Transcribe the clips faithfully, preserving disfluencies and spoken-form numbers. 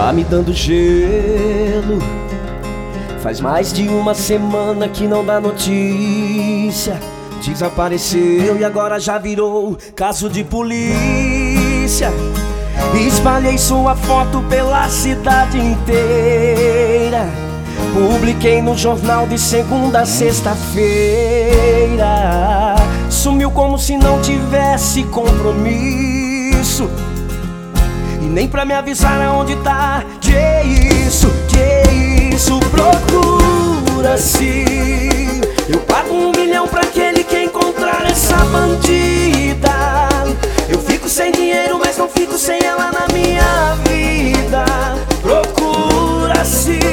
Tá me dando gelo. Faz mais de uma semana que não dá notícia. Desapareceu e agora já virou caso de polícia. Espalhei sua foto pela cidade inteira. Publiquei no jornal de segunda a sexta-feira. Sumiu como se não tivesse compromisso, e nem pra me avisar aonde tá. Que isso, que isso, procura-se. Eu pago um milhão pra aquele que encontrar essa bandida. Eu fico sem dinheiro, mas não fico sem ela na minha vida. Procura-se,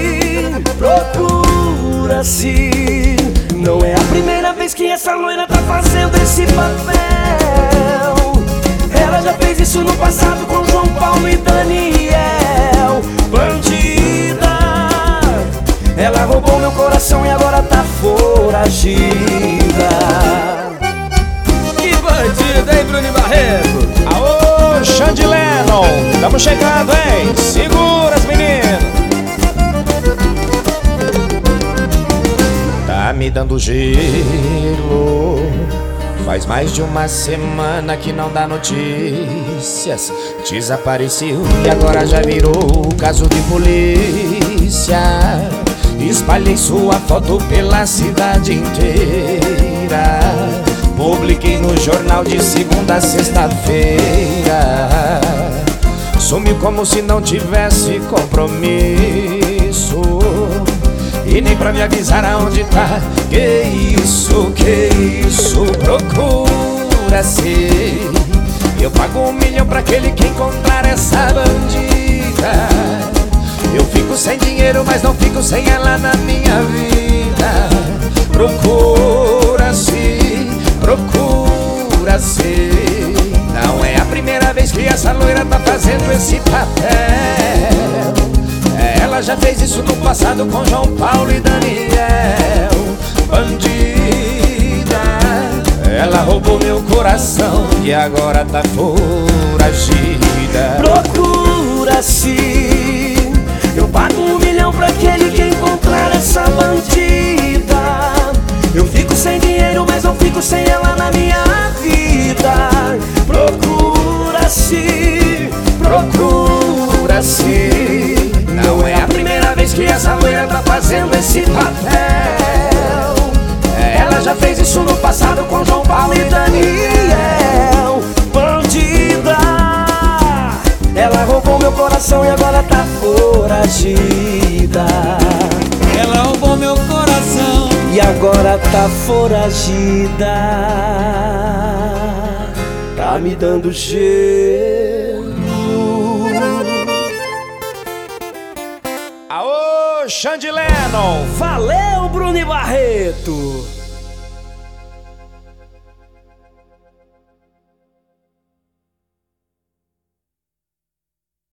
procura-se. Não é a primeira vez que essa loira tá fazendo esse papel. Ela já fez isso no passado com João Paulo e Daniel. Bandida, ela roubou meu coração e agora tá foragida. Que bandida, hein, Bruno Barreto? Aô, Xande Lennon, tamo chegando, hein? Segura as meninas. Tá me dando gelo. Faz mais de uma semana que não dá notícias. Desapareceu e agora já virou caso de polícia. Espalhei sua foto pela cidade inteira. Publiquei no jornal de segunda a sexta-feira. Sumiu como se não tivesse compromisso, e nem pra me avisar aonde tá. Que isso, que isso, procura-se. Eu pago um milhão pra aquele que encontrar essa bandida. Eu fico sem dinheiro, mas não fico sem ela na minha vida. Procura-se, procura-se. Não é a primeira vez que essa loira tá fazendo esse papel. Ela já fez isso no passado com João Paulo e Daniel. Bandida, ela roubou meu coração e agora tá foragida. Procura-se. Eu pago um milhão pra aquele que encontrar essa bandida. Eu fico sem dinheiro, mas não fico sem ela na minha vida. Procura-se, procura-se. Não é a primeira vez que essa loira tá fazendo esse papel. Ela já fez isso no passado com João Paulo e Daniel. Bandida, ela roubou meu coração e agora tá foragida. Ela roubou meu coração E agora tá foragida. Tá me dando gelo. Aô, Xande Lennon. Valeu, Bruno Barreto.